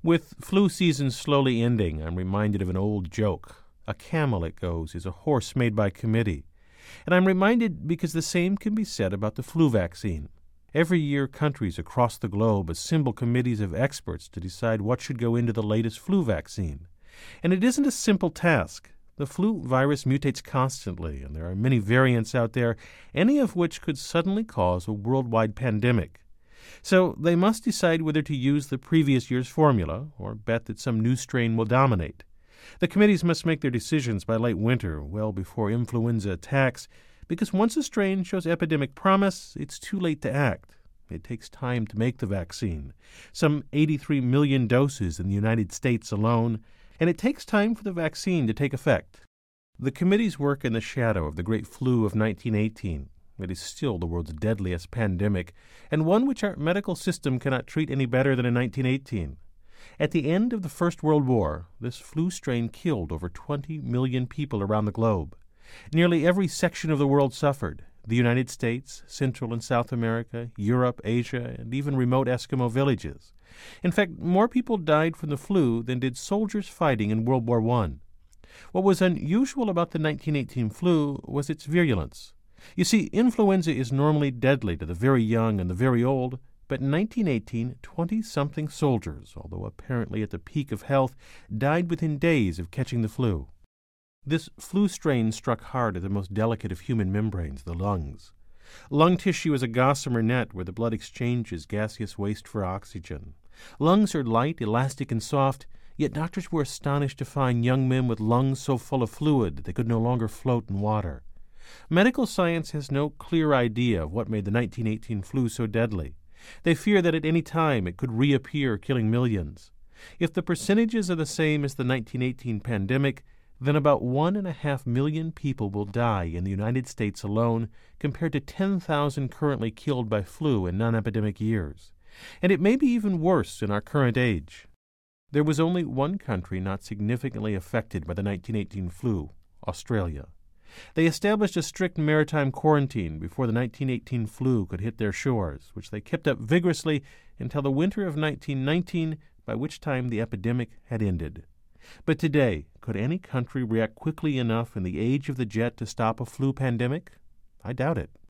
With flu season slowly ending, I'm reminded of an old joke. A camel, it goes, is a horse made by committee. And I'm reminded because the same can be said about the flu vaccine. Every year, countries across the globe assemble committees of experts to decide what should go into the latest flu vaccine. And it isn't a simple task. The flu virus mutates constantly, and there are many variants out there, any of which could suddenly cause a worldwide pandemic. So they must decide whether to use the previous year's formula or bet that some new strain will dominate. The committees must make their decisions by late winter, well before influenza attacks, because once a strain shows epidemic promise, it's too late to act. It takes time to make the vaccine, some 83 million doses in the United States alone, and it takes time for the vaccine to take effect. The committees work in the shadow of the great flu of 1918. It is still the world's deadliest pandemic, and one which our medical system cannot treat any better than in 1918. At the end of the First World War, this flu strain killed over 20 million people around the globe. Nearly every section of the world suffered: the United States, Central and South America, Europe, Asia, and even remote Eskimo villages. In fact, more people died from the flu than did soldiers fighting in World War I. What was unusual about the 1918 flu was its virulence. You see, influenza is normally deadly to the very young and the very old, but in 1918, 20-something soldiers, although apparently at the peak of health, died within days of catching the flu. This flu strain struck hard at the most delicate of human membranes, the lungs. Lung tissue is a gossamer net where the blood exchanges gaseous waste for oxygen. Lungs are light, elastic, and soft, yet doctors were astonished to find young men with lungs so full of fluid that they could no longer float in water. Medical science has no clear idea of what made the 1918 flu so deadly. They fear that at any time it could reappear, killing millions. If the percentages are the same as the 1918 pandemic, then about 1.5 million people will die in the United States alone, compared to 10,000 currently killed by flu in non-epidemic years. And it may be even worse in our current age. There was only one country not significantly affected by the 1918 flu: Australia. They established a strict maritime quarantine before the 1918 flu could hit their shores, which they kept up vigorously until the winter of 1919, by which time the epidemic had ended. But today, could any country react quickly enough in the age of the jet to stop a flu pandemic? I doubt it.